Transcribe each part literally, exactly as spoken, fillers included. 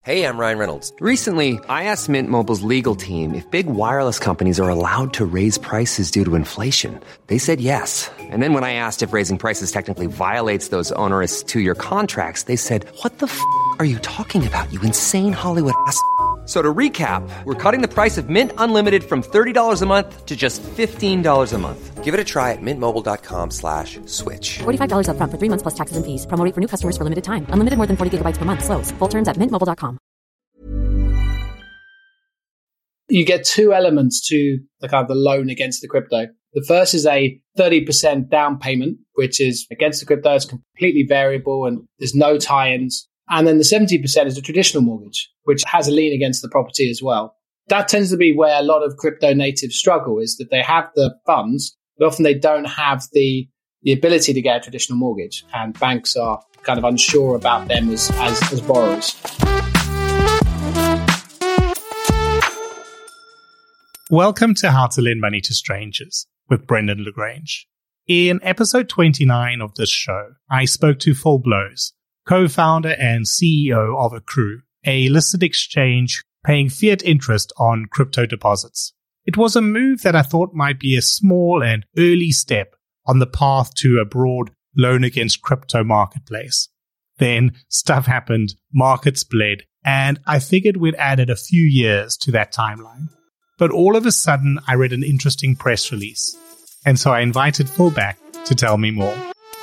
Hey, I'm Ryan Reynolds. Recently, I asked Mint Mobile's legal team if big wireless companies are allowed to raise prices due to inflation. They said yes. And then when I asked if raising prices technically violates those onerous two-year contracts, they said, what the f*** are you talking about, you insane Hollywood ass f- So to recap, we're cutting the price of Mint Unlimited from thirty dollars a month to just fifteen dollars a month. Give it a try at mintmobile.com slash switch. forty-five dollars up front for three months plus taxes and fees. Promo rate for new customers for limited time. Unlimited more than forty gigabytes per month. Slows full terms at mint mobile dot com. You get two elements to the kind of the loan against the crypto. The first is a thirty percent down payment, which is against the crypto. It's completely variable and there's no tie-ins. And then the seventy percent is a traditional mortgage, which has a lien against the property as well. That tends to be where a lot of crypto natives struggle, is that they have the funds, but often they don't have the, the ability to get a traditional mortgage. And banks are kind of unsure about them as, as, as borrowers. Welcome to How to Lend Money to Strangers with Brendan LaGrange. In episode twenty-nine of this show, I spoke to Phil Blows, co-founder and C E O of Accrue, a listed exchange paying fiat interest on crypto deposits. It was a move that I thought might be a small and early step on the path to a broad loan against crypto marketplace. Then stuff happened, markets bled, and I figured we'd added a few years to that timeline. But all of a sudden, I read an interesting press release, and so I invited Phil back to tell me more.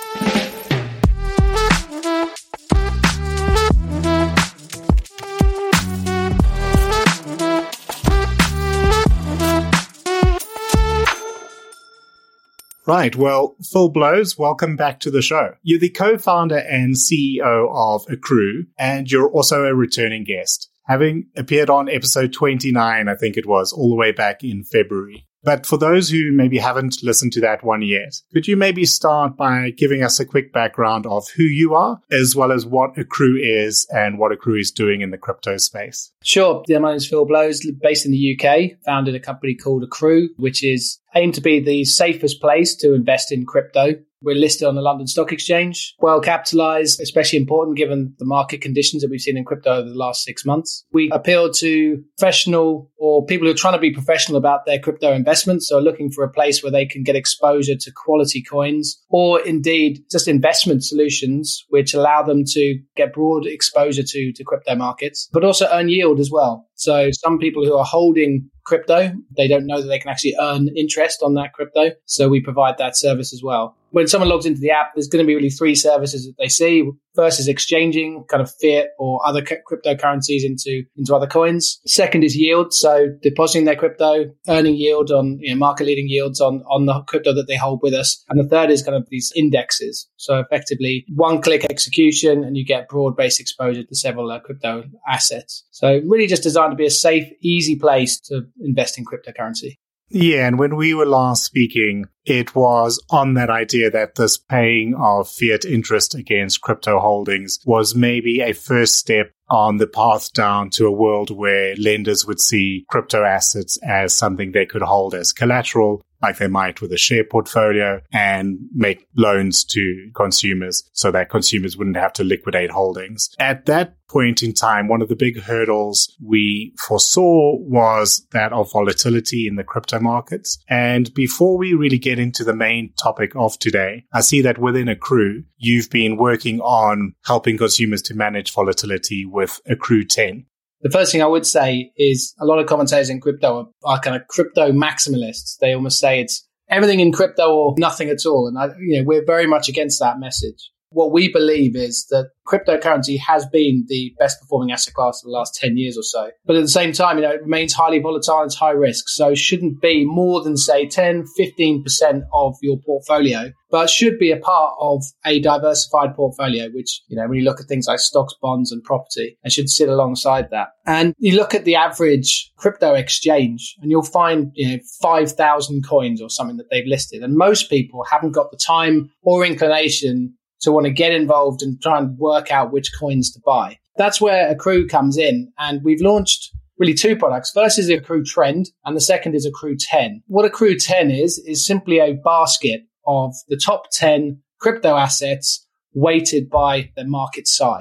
Right, well, Phil Blows, welcome back to the show. You're the co-founder and C E O of Accrue, and you're also a returning guest, having appeared on episode twenty-nine, I think it was, all the way back in February. But for those who maybe haven't listened to that one yet, could you maybe start by giving us a quick background of who you are, as well as what Accrue is and what Accrue is doing in the crypto space? Sure. Yeah, my name is Phil Blows, based in the U K, founded a company called Accrue, which is aimed to be the safest place to invest in crypto. We're listed on the London Stock Exchange, well capitalized, especially important given the market conditions that we've seen in crypto over the last six months. We appeal to professional or people who are trying to be professional about their crypto investments, so are looking for a place where they can get exposure to quality coins, or indeed just investment solutions which allow them to get broad exposure to, to crypto markets, but also earn yield as well. So some people who are holding crypto, they don't know that they can actually earn interest on that crypto. So we provide that service as well. When someone logs into the app, there's going to be really three services that they see. First is exchanging kind of fiat or other cryptocurrencies into, into other coins. Second is yield. So depositing their crypto, earning yield on, you know, market leading yields on, on the crypto that they hold with us. And the third is kind of these indexes. So effectively one click execution and you get broad based exposure to several uh, crypto assets. So really just designed to be a safe, easy place to invest in cryptocurrency. Yeah, and when we were last speaking, it was on that idea that this paying of fiat interest against crypto holdings was maybe a first step on the path down to a world where lenders would see crypto assets as something they could hold as collateral, like they might with a share portfolio, and make loans to consumers so that consumers wouldn't have to liquidate holdings. At that point in time, one of the big hurdles we foresaw was that of volatility in the crypto markets. And before we really get into the main topic of today, I see that within Accrue, you've been working on helping consumers to manage volatility with Accrue ten. The first thing I would say is a lot of commentators in crypto are, are kind of crypto maximalists. They almost say it's everything in crypto or nothing at all. And I, you know, we're very much against that message. What we believe is that cryptocurrency has been the best performing asset class for the last ten years or so. But at the same time, you know, it remains highly volatile and it's high risk. So it shouldn't be more than, say, ten, fifteen percent of your portfolio, but should be a part of a diversified portfolio, which, you know, when you look at things like stocks, bonds and property, and should sit alongside that. And you look at the average crypto exchange and you'll find, you know, five thousand coins or something that they've listed. And most people haven't got the time or inclination to want to get involved and try and work out which coins to buy. That's where Accrue comes in. And we've launched really two products. First is the Accrue Trend, and the second is Accrue ten. What Accrue ten is, is simply a basket of the top ten crypto assets weighted by their market size.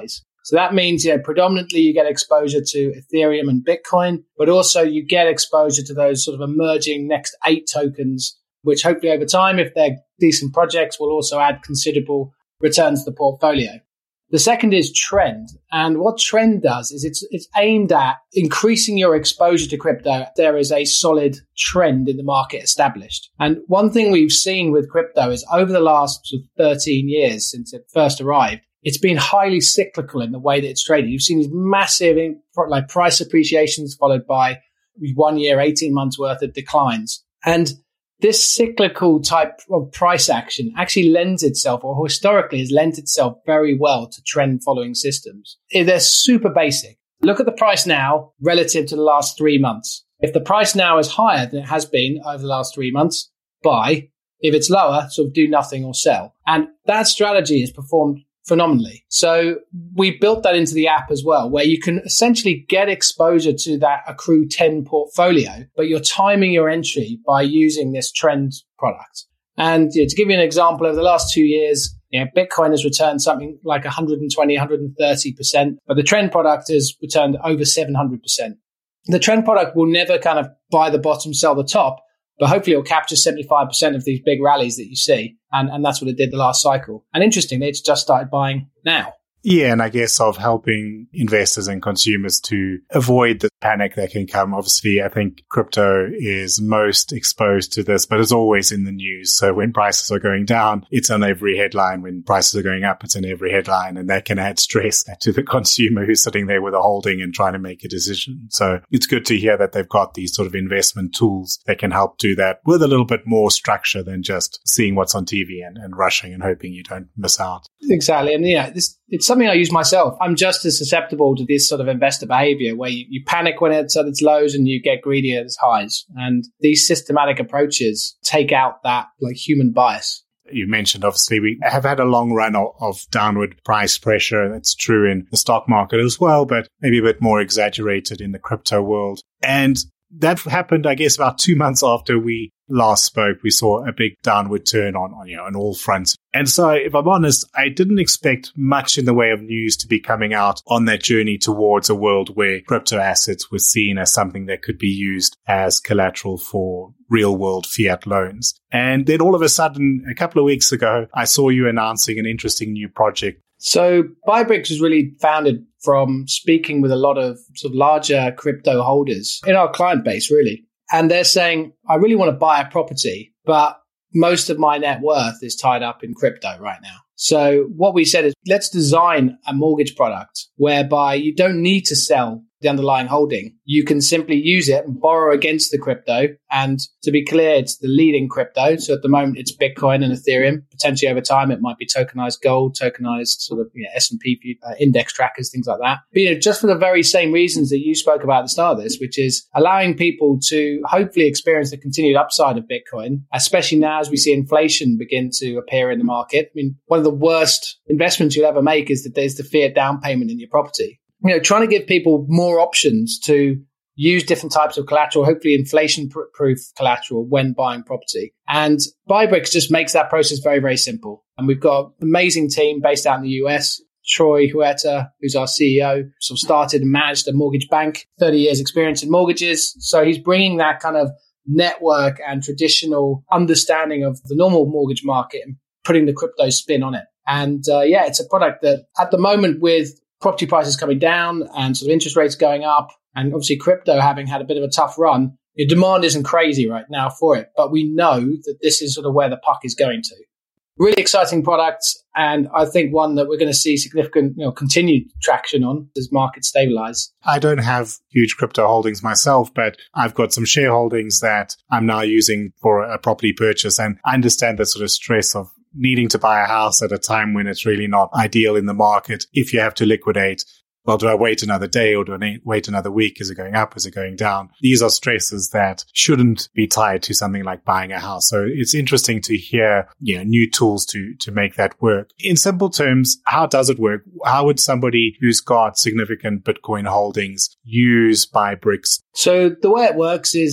So that means, you know, predominantly you get exposure to Ethereum and Bitcoin, but also you get exposure to those sort of emerging next eight tokens, which hopefully over time, if they're decent projects, will also add considerable returns to the portfolio. The second is Trend. And what Trend does is it's it's aimed at increasing your exposure to crypto. There is a solid trend in the market established. And one thing we've seen with crypto is over the last sort of thirteen years since it first arrived, it's been highly cyclical in the way that it's traded. You've seen these massive like price appreciations followed by one year, eighteen months worth of declines. And this cyclical type of price action actually lends itself, or historically has lent itself very well to trend following systems. They're super basic. Look at the price now relative to the last three months. If the price now is higher than it has been over the last three months, buy. If it's lower, sort of do nothing or sell. And that strategy has performed phenomenally. So we built that into the app as well, where you can essentially get exposure to that Accrue ten portfolio, but you're timing your entry by using this Trend product. And you know, to give you an example, over the last two years, you know, Bitcoin has returned something like one hundred twenty, one hundred thirty percent, but the Trend product has returned over seven hundred percent. The Trend product will never kind of buy the bottom, sell the top, but hopefully it'll capture seventy-five percent of these big rallies that you see. And, and that's what it did the last cycle. And interestingly, it's just started buying now. Yeah, and I guess of helping investors and consumers to avoid the panic that can come. Obviously, I think crypto is most exposed to this, but it's always in the news. So when prices are going down, it's on every headline. When prices are going up, it's in every headline. And that can add stress to the consumer who's sitting there with a holding and trying to make a decision. So it's good to hear that they've got these sort of investment tools that can help do that with a little bit more structure than just seeing what's on T V and, and rushing and hoping you don't miss out. Exactly. And yeah, this it's something I use myself. I'm just as susceptible to this sort of investor behavior where you, you panic when it's at its lows and you get greedy at its highs. And these systematic approaches take out that like human bias. You mentioned, obviously, we have had a long run of, of downward price pressure. That's true in the stock market as well, but maybe a bit more exaggerated in the crypto world. And that happened, I guess, about two months after we last spoke. We saw a big downward turn on, on, you know, on all fronts. And so, if I'm honest, I didn't expect much in the way of news to be coming out on that journey towards a world where crypto assets were seen as something that could be used as collateral for real world fiat loans. And then all of a sudden, a couple of weeks ago, I saw you announcing an interesting new project. So Bibrix was really founded from speaking with a lot of sort of larger crypto holders in our client base, really. And they're saying, I really want to buy a property, but most of my net worth is tied up in crypto right now. So what we said is, let's design a mortgage product whereby you don't need to sell the underlying holding. You can simply use it and borrow against the crypto. And to be clear, it's the leading crypto. So at the moment, it's Bitcoin and Ethereum. Potentially over time, it might be tokenized gold, tokenized sort of you know, S and P uh, index trackers, things like that. But you know, just for the very same reasons that you spoke about at the start of this, which is allowing people to hopefully experience the continued upside of Bitcoin, especially now as we see inflation begin to appear in the market. I mean, one of the worst investments you'll ever make is that there's the fiat down payment in your property. You know, trying to give people more options to use different types of collateral, hopefully inflation-proof collateral when buying property. And Bibrix just makes that process very, very simple. And we've got an amazing team based out in the U S. Troy Huerta, who's our C E O, sort of started and managed a mortgage bank, thirty years experience in mortgages. So he's bringing that kind of network and traditional understanding of the normal mortgage market and putting the crypto spin on it. And uh, yeah, it's a product that at the moment with property prices coming down and sort of interest rates going up, and obviously crypto having had a bit of a tough run, the demand isn't crazy right now for it. But we know that this is sort of where the puck is going to. Really exciting product, and I think one that we're going to see significant, you know, continued traction on as markets stabilize. I don't have huge crypto holdings myself, but I've got some shareholdings that I'm now using for a property purchase, and I understand the sort of stress of needing to buy a house at a time when it's really not ideal in the market. If you have to liquidate, well, do I wait another day or do I wait another week? Is it going up? Is it going down? These are stresses that shouldn't be tied to something like buying a house. So it's interesting to hear, you know, new tools to, to make that work. In simple terms, how does it work? How would somebody who's got significant Bitcoin holdings use Bibrix? So the way it works is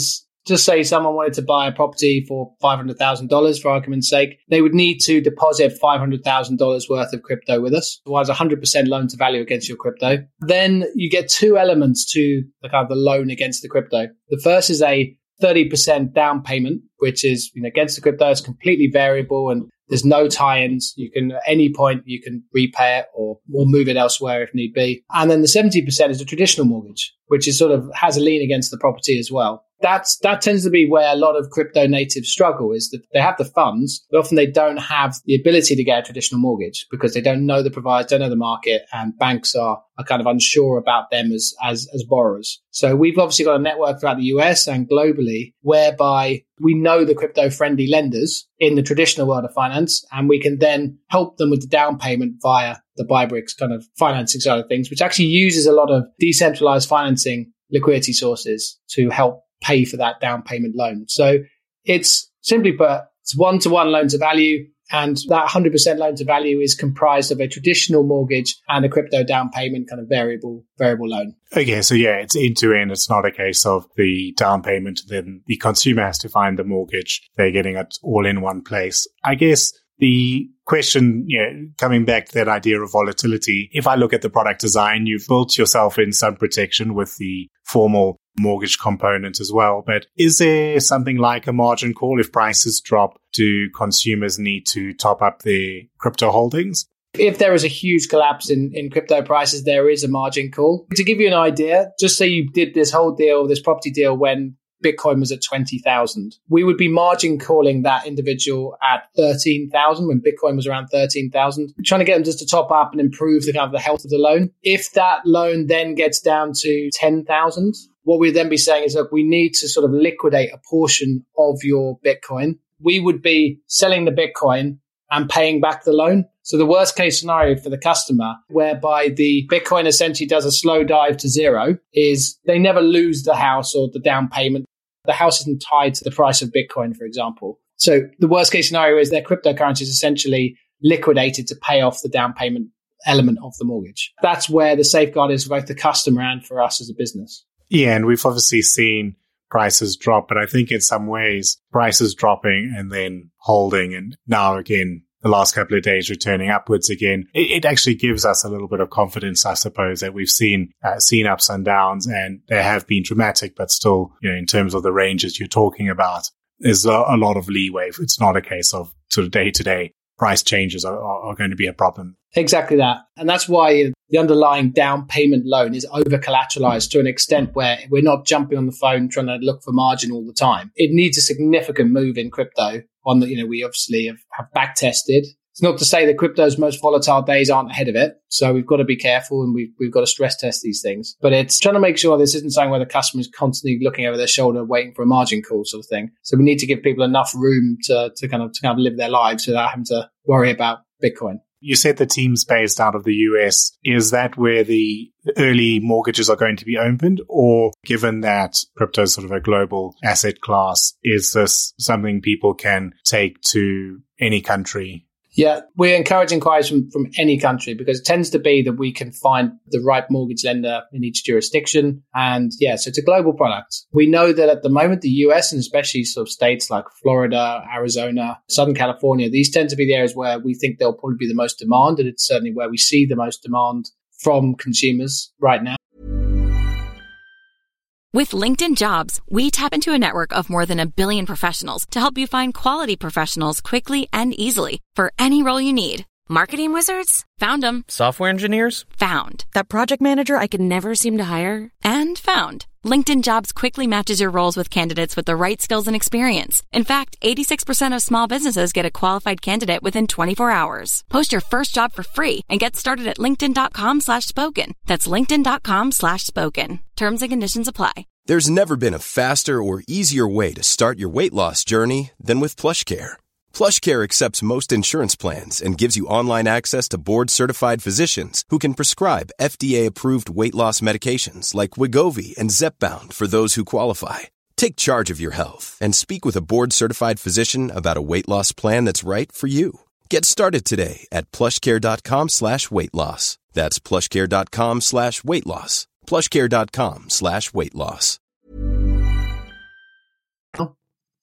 just say someone wanted to buy a property for five hundred thousand dollars for argument's sake, they would need to deposit five hundred thousand dollars worth of crypto with us. Otherwise, one hundred percent loan to value against your crypto. Then you get two elements to the kind of the loan against the crypto. The first is a thirty percent down payment, which is, you know, against the crypto. It's completely variable and there's no tie-ins. You can, at any point, you can repay it or, or move it elsewhere if need be. And then the seventy percent is a traditional mortgage, which is sort of has a lien against the property as well. That's, that tends to be where a lot of crypto natives struggle, is that they have the funds, but often they don't have the ability to get a traditional mortgage because they don't know the providers, don't know the market, and banks are, are kind of unsure about them as, as, as borrowers. So we've obviously got a network throughout the U S and globally whereby we know the crypto-friendly lenders in the traditional world of finance, and we can then help them with the down payment via the BuyBricks kind of financing side of things, which actually uses a lot of decentralized financing liquidity sources to help pay for that down payment loan. So it's simply put, it's one-to-one loan to value, and that one hundred percent loan to value is comprised of a traditional mortgage and a crypto down payment kind of variable variable loan. Okay, so yeah, it's end to end. It's not a case of the down payment, then the consumer has to find the mortgage. They're getting it all in one place. I guess the question, you know, coming back to that idea of volatility, if I look at the product design, you've built yourself in some protection with the formal mortgage component as well. But is there something like a margin call? If prices drop, do consumers need to top up their crypto holdings? If there is a huge collapse in, in crypto prices, there is a margin call. To give you an idea, just say you did this whole deal, this property deal when Bitcoin was at twenty thousand. We would be margin calling that individual at thirteen thousand when Bitcoin was around thirteen thousand, trying to get them just to top up and improve the kind of the health of the loan. If that loan then gets down to ten thousand, what we'd then be saying is, look, we need to sort of liquidate a portion of your Bitcoin. We would be selling the Bitcoin and paying back the loan. So the worst case scenario for the customer, whereby the Bitcoin essentially does a slow dive to zero, is they never lose the house or the down payment. The house isn't tied to the price of Bitcoin, for example. So the worst case scenario is their cryptocurrency is essentially liquidated to pay off the down payment element of the mortgage. That's where the safeguard is for both the customer and for us as a business. Yeah, and we've obviously seen prices drop, but I think in some ways, prices dropping and then holding, and now again, the last couple of days returning upwards again, it, it actually gives us a little bit of confidence, I suppose, that we've seen uh, seen ups and downs, and they have been dramatic, but still, you know, in terms of the ranges you're talking about, there's a, a lot of leeway. It's not a case of sort of day to day price changes are, are going to be a problem. Exactly that. And that's why the underlying down payment loan is over collateralized to an extent where we're not jumping on the phone trying to look for margin all the time. It needs a significant move in crypto, one that, you know, we obviously have, have back tested. It's not to say that crypto's most volatile days aren't ahead of it. So we've got to be careful and we've, we've got to stress test these things. But it's trying to make sure this isn't something where the customer is constantly looking over their shoulder, waiting for a margin call sort of thing. So we need to give people enough room to, to kind of, to kind of live their lives without having to worry about Bitcoin. You said the team's based out of the U S. Is that where the early mortgages are going to be opened? Or given that crypto is sort of a global asset class, is this something people can take to any country? Yeah, we're encouraging inquiries from, from any country because it tends to be that we can find the right mortgage lender in each jurisdiction. And yeah, so it's a global product. We know that at the moment, the U S and especially sort of states like Florida, Arizona, Southern California, these tend to be the areas where we think there'll probably be the most demand. And it's certainly where we see the most demand from consumers right now. With LinkedIn Jobs, we tap into a network of more than a billion professionals to help you find quality professionals quickly and easily for any role you need. Marketing wizards? Found them. Software engineers? Found. That project manager I could never seem to hire? And found. LinkedIn Jobs quickly matches your roles with candidates with the right skills and experience. In fact, eighty-six percent of small businesses get a qualified candidate within twenty-four hours. Post your first job for free and get started at linkedin.com slash spoken. That's linkedin.com slash spoken. Terms and conditions apply. There's never been a faster or easier way to start your weight loss journey than with PlushCare. PlushCare accepts most insurance plans and gives you online access to board-certified physicians who can prescribe F D A-approved weight loss medications like Wegovy and Zepbound for those who qualify. Take charge of your health and speak with a board-certified physician about a weight loss plan that's right for you. Get started today at plushcare.com slash weight loss. That's plushcare.com slash weight loss. plushcare.com slash weight loss.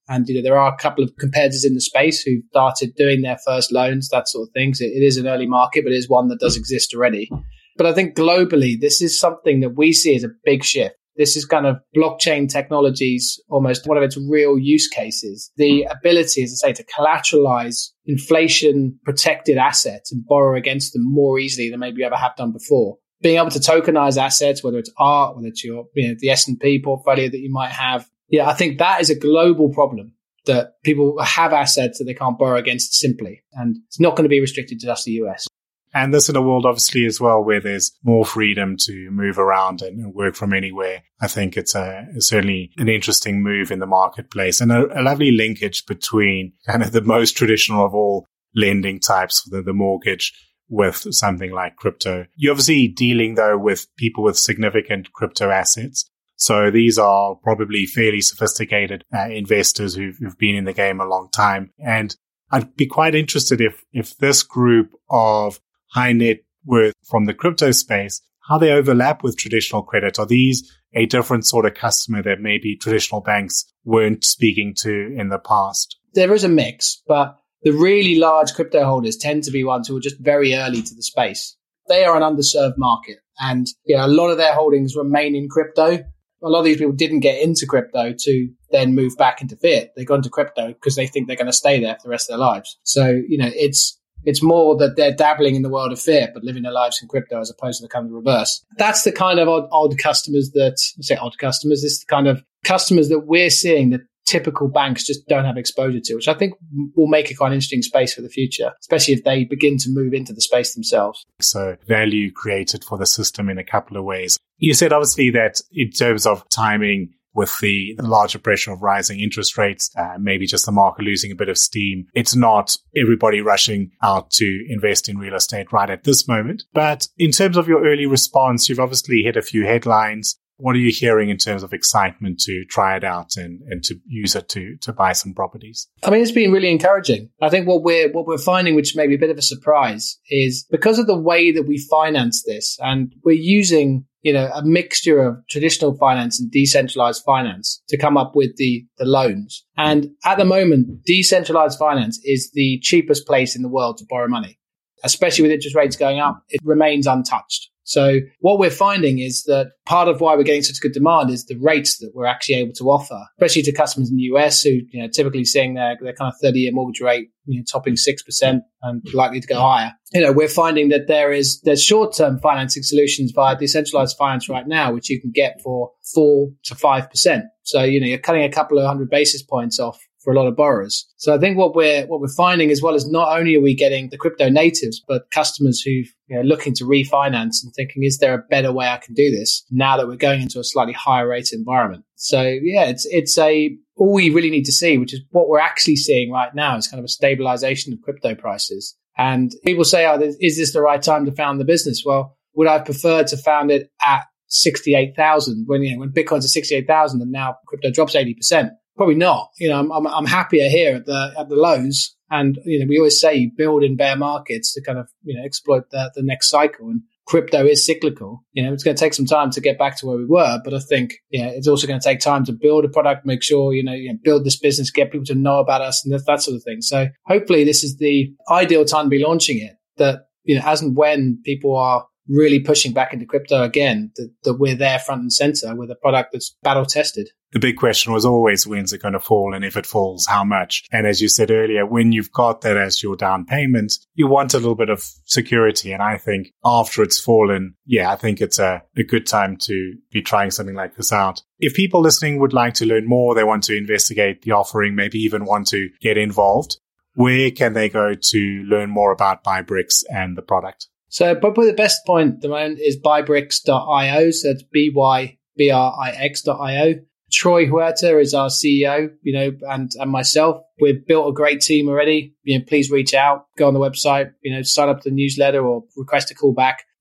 And, you know, there are a couple of competitors in the space who've started doing their first loans, that sort of thing. So it is an early market, but it is one that does exist already. But I think globally, this is something that we see as a big shift. This is kind of blockchain technologies, almost one of its real use cases. The ability, as I say, to collateralize inflation protected assets and borrow against them more easily than maybe you ever have done before. Being able to tokenize assets, whether it's art, whether it's your, you know, the S and P portfolio that you might have. Yeah, I think that is a global problem, that people have assets that they can't borrow against simply. And it's not going to be restricted to just the U S. And this in a world, obviously, as well, where there's more freedom to move around and work from anywhere. I think it's a, certainly an interesting move in the marketplace and a, a lovely linkage between kind of the most traditional of all lending types, the, the mortgage, with something like crypto. You're obviously dealing, though, with people with significant crypto assets. So these are probably fairly sophisticated uh, investors who've, who've been in the game a long time. And I'd be quite interested if, if this group of high net worth from the crypto space, how they overlap with traditional credit. Are these a different sort of customer that maybe traditional banks weren't speaking to in the past? There is a mix, but the really large crypto holders tend to be ones who are just very early to the space. They are an underserved market, and you know, a lot of their holdings remain in crypto. A lot of these people didn't get into crypto to then move back into fiat. They got into crypto because they think they're going to stay there for the rest of their lives. So, you know, it's It's more that they're dabbling in the world of fiat, but living their lives in crypto as opposed to the kind of reverse. That's the kind of odd, odd customers that, I say odd customers, this is the kind of customers that we're seeing that typical banks just don't have exposure to, which I think will make a quite interesting space for the future, especially if they begin to move into the space themselves. So value created for the system in a couple of ways. You said obviously that in terms of timing, with the larger pressure of rising interest rates, uh, maybe just the market losing a bit of steam. It's not everybody rushing out to invest in real estate right at this moment. But in terms of your early response, you've obviously hit a few headlines. What are you hearing in terms of excitement to try it out and, and to use it to, to buy some properties? I mean, it's been really encouraging. I think what we're, what we're finding, which may be a bit of a surprise, is because of the way that we finance this, and we're using, you know, a mixture of traditional finance and decentralized finance to come up with the, the loans. And at the moment, decentralized finance is the cheapest place in the world to borrow money, especially with interest rates going up. It remains untouched. So what we're finding is that part of why we're getting such good demand is the rates that we're actually able to offer, especially to customers in the U S who, you know, typically seeing their, their kind of thirty-year mortgage rate, you know, topping six percent and likely to go higher. You know, we're finding that there is, there's short-term financing solutions via decentralized finance right now, which you can get for four to five percent. So, you know, you're cutting a couple of hundred basis points off for a lot of borrowers. So I think what we're what we're finding as well is not only are we getting the crypto natives, but customers who, you know, looking to refinance and thinking, is there a better way I can do this now that we're going into a slightly higher rate environment? So yeah, it's it's a all we really need to see, which is what we're actually seeing right now, is kind of a stabilization of crypto prices. And people say, oh, is this the right time to found the business? Well, would I prefer to found it at sixty-eight thousand when, you know, when Bitcoin's at sixty-eight thousand and now crypto drops eighty percent? Probably not. You know, I'm, I'm I'm happier here at the at the lows, and you know, we always say build in bear markets to kind of, you know, exploit the the next cycle. And crypto is cyclical. You know, it's going to take some time to get back to where we were, but I think, yeah, it's also going to take time to build a product, make sure, you know, you know build this business, get people to know about us, and that, that sort of thing. So hopefully, this is the ideal time to be launching it. That, you know, as and when people are really pushing back into crypto again, that, that we're there front and center with a product that's battle tested. The big question was always, when's it going to fall? And if it falls, how much? And as you said earlier, when you've got that as your down payment, you want a little bit of security. And I think after it's fallen, yeah, I think it's a, a good time to be trying something like this out. If people listening would like to learn more, they want to investigate the offering, maybe even want to get involved, where can they go to learn more about BuyBricks and the product? So probably the best point at the moment is buybricks dot io. So it's B Y B R I X dot I O. Troy Huerta is our C E O, you know, and, and myself. We've built a great team already. You know, please reach out, go on the website, you know, sign up to the newsletter or request a call back.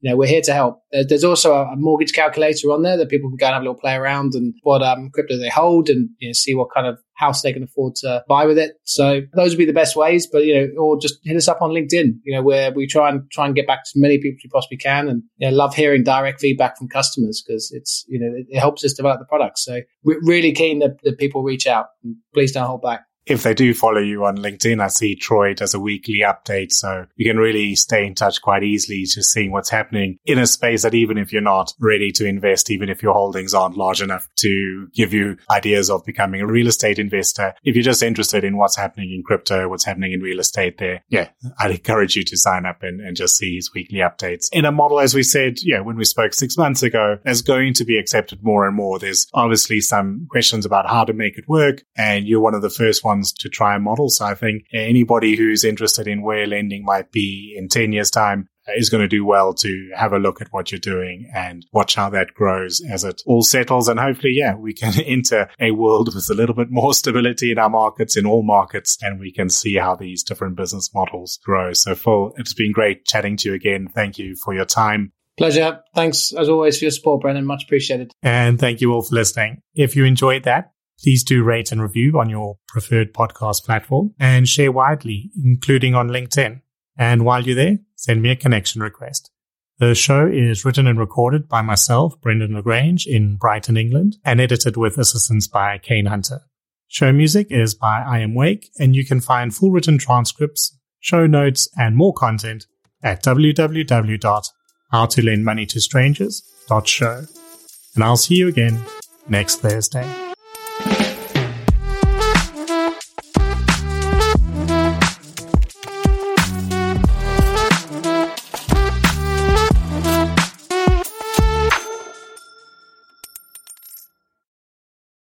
you know, we're here to help. There's also a mortgage calculator on there that people can go and have a little play around and what um, crypto they hold and, you know, see what kind of house they can afford to buy with it. So those would be the best ways, but, you know, or just hit us up on LinkedIn, you know, where we try and try and get back to as many people as we possibly can. And, you know, love hearing direct feedback from customers because it's, you know, it, it helps us develop the product. So we're really keen that, that people reach out and please don't hold back. If they do follow you on LinkedIn, I see Troy does a weekly update. So you can really stay in touch quite easily to seeing what's happening in a space that even if you're not ready to invest, even if your holdings aren't large enough to give you ideas of becoming a real estate investor, if you're just interested in what's happening in crypto, what's happening in real estate there, yeah, I'd encourage you to sign up and, and just see his weekly updates. In a model, as we said, yeah, when we spoke six months ago, is going to be accepted more and more. There's obviously some questions about how to make it work, and you're one of the first ones to try a model. So I think anybody who's interested in where lending might be in ten years time is going to do well to have a look at what you're doing and watch how that grows as it all settles. And hopefully, yeah, we can enter a world with a little bit more stability in our markets, in all markets, and we can see how these different business models grow. So Phil, it's been great chatting to you again. Thank you for your time. Pleasure. Thanks as always for your support, Brendan. Much appreciated. And thank you all for listening. If you enjoyed that, please do rate and review on your preferred podcast platform and share widely, including on LinkedIn. And while you're there, send me a connection request. The show is written and recorded by myself, Brendan Lagrange, in Brighton, England, and edited with assistance by Kane Hunter. Show music is by I Am Wake, and you can find full written transcripts, show notes, and more content at w w w dot how to lend money to strangers dot show. And I'll see you again next Thursday.